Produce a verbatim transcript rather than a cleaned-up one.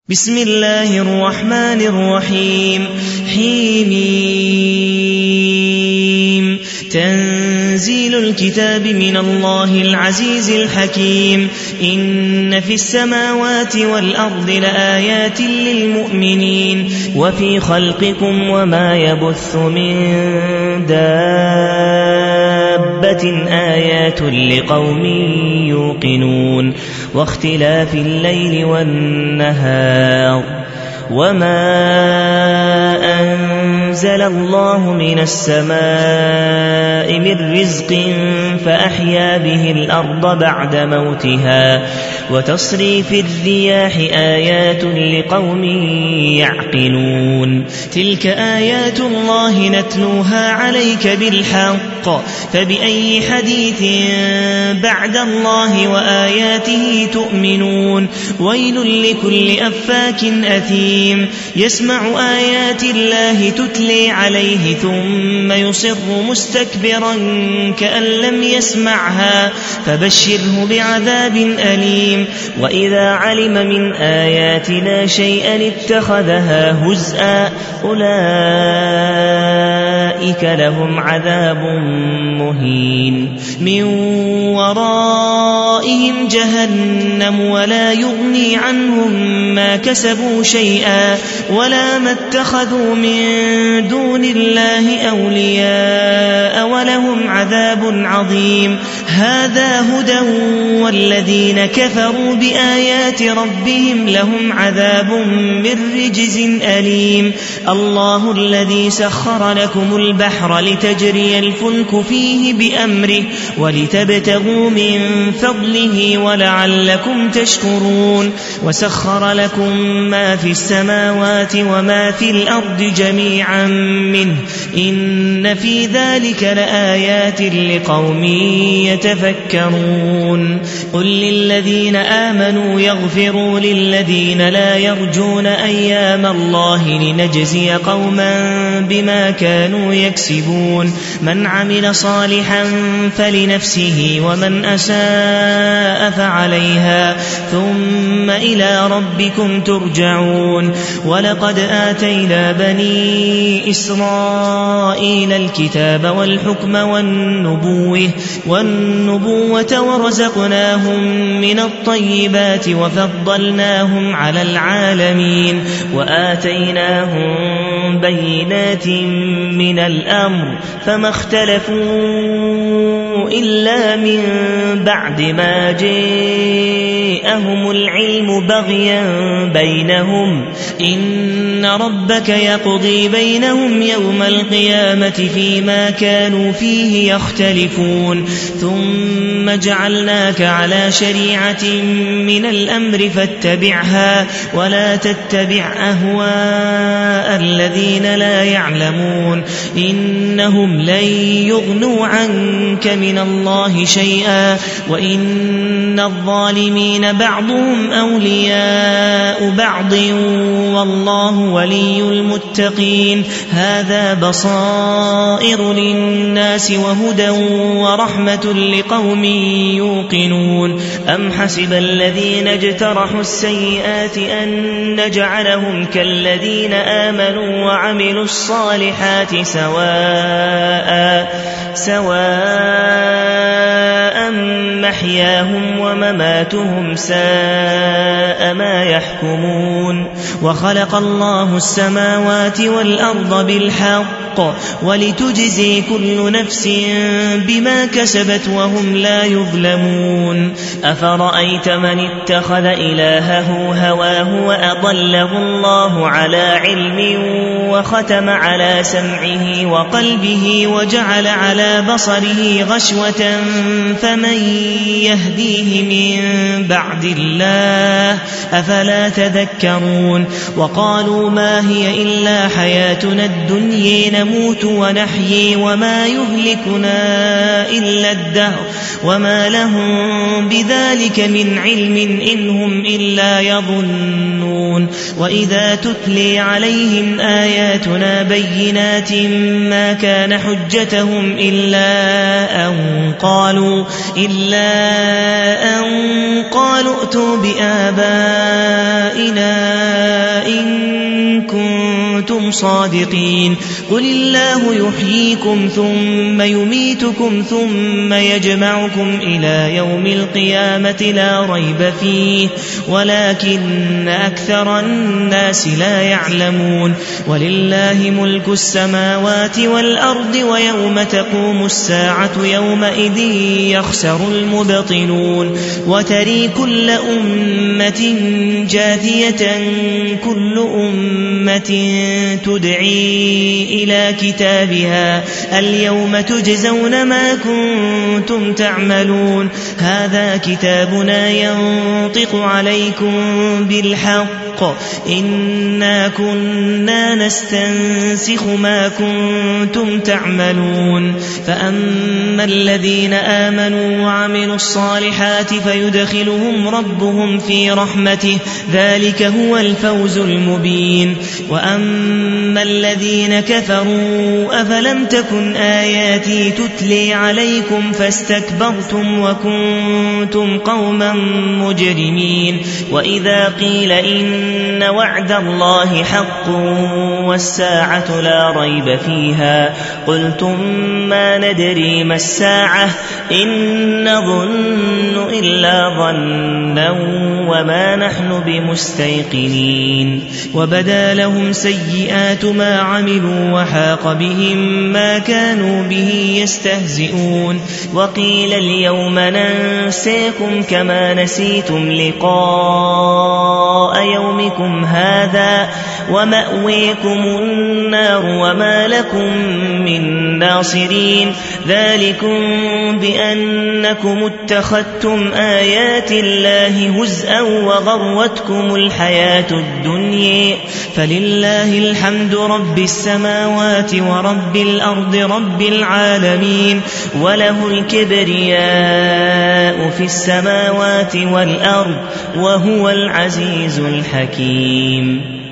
بسم الله الرحمن الرحيم حميم تنزيل الكتاب من الله العزيز الحكيم إن في السماوات والأرض لآيات للمؤمنين وفي خلقكم وما يبث من دابة آيات لقوم يوقنون واختلاف الليل والنهار وما أنزل الله من السماء من رزق فأحيا به الأرض بعد موتها وتصريف الرياح آيات لقوم يعقلون تلك آيات الله نتلوها عليك بالحق فبأي حديث بعد الله وآياته تؤمنون ويل لكل أفاك أثيم يسمع آيات الله تتلي عليه ثم يصر مستكبرا كأن لم يسمعها فبشره بعذاب أليم وإذا علم من آياتنا شيئا اتخذها هزءا أولئك لهم عذاب مهين من ورائهم جهنم ولا يغني عنهم ما كسبوا شيئا ولا ما اتخذوا من دون الله أولياء ولهم عذاب عظيم هذا هدى والذين كفروا بآيات ربهم لهم عذاب من رجز أليم الله الذي سخر لكم البحر لتجري الفلك فيه بأمره ولتبتغوا من فضله ولعلكم تشكرون وسخر لكم ما في السماوات وما في الأرض جميعا منه إن في ذلك لآيات لقوم يتفكرون قل للذين آمنوا يغفروا للذين لا يرجون أيام الله لنجزي قوما بما كانوا يكسبون من عمل صالحا فلنفسه ومن أساء فعليها ثم إلى ربكم ترجعون ولقد آتينا بني إسرائيل الكتاب والحكم والنبوة, والنبوة ورزقناهم من الطيبات وفضلناهم على العالمين وآتيناهم بينات من الأمر فما اختلفوا إلا من بعد ما جاءهم العلم بغيا بينهم إن ربك يقضي بينهم يوم القيامة فيما كانوا فيه يختلفون ثم جعلناك على شريعة من الأمر فاتبعها ولا تتبع أهواء الذين لا يعلمون إنهم لن يغنوا عنك من الله شيئا وإن الظالمين بعضهم أولياء بعض والله ولي المتقين هذا بصائر للناس وهدى ورحمة لقوم يوقنون أم حسب الذين اجترحوا السيئات أن نجعلهم كالذين آمنوا وعملوا الصالحات سواء سواء محياهم ومماتهم ساء ما يحكمون وخلق الله السماوات والأرض بالحق ولتجزي كل نفس بما كسبت وهم لا يظلمون أفرأيت من اتخذ إلهه هواه وأضله الله على علم وختم على سمعه وقلبه وجعل على بصره غشوة فمن يهديه من بعد الله أفلا تذكرون وقالوا ما هي إلا حياتنا الدنيا نموت ونحيي وما يهلكنا إلا الدهر وما لهم بذلك من علم إن هم إلا يظنون يعلمون وإذا تتلي عليهم آياتنا بينات ما كان حجتهم إلا أن قالوا إلا أن قالوا ائتوا بآبائنا إن كنتم صادقين قل الله يحييكم ثم يميتكم ثم يجمعكم إلى يوم القيامة لا ريب فيه ولكن أكثر الناس لا يعلمون ولله ملك السماوات والأرض ويوم تقوم الساعة يومئذ يخسر المبطلون وتري كل أمة جاثية كل أمة تدعي إلى كتابها اليوم تجزون ما كنتم تعملون هذا كتابنا ينطق عليكم بالحق إنا كنا نستنسخ ما كنتم تعملون فأما الذين آمنوا وعملوا الصالحات فيدخلهم ربهم في رحمته ذلك هو الفوز المبين وأما الذين كفروا أفلم تكن آياتي تتلي عليكم فاستكبرتم وكنتم قوما مجرمين وإذا قيل إن وعد الله حق والساعة لا ريب فيها قلتم ما ندري ما الساعة إن نظن إلا ظنا وما نحن بمستيقنين وبدا لهم سيئات ما عملوا وحاق بهم ما كانوا به يستهزئون وقيل اليوم ننسيكم كما نسيتم لقاء يومكم هذا ومأويكم النار وما لكم من ناصرين ذلكم بأنكم اتخذتم آيات الله هزءا وغرتكم الحياة الدنيا فلله الحمد رب السماوات ورب الأرض رب العالمين وله الكبرياء في السماوات والأرض وهو العزيز الحكيم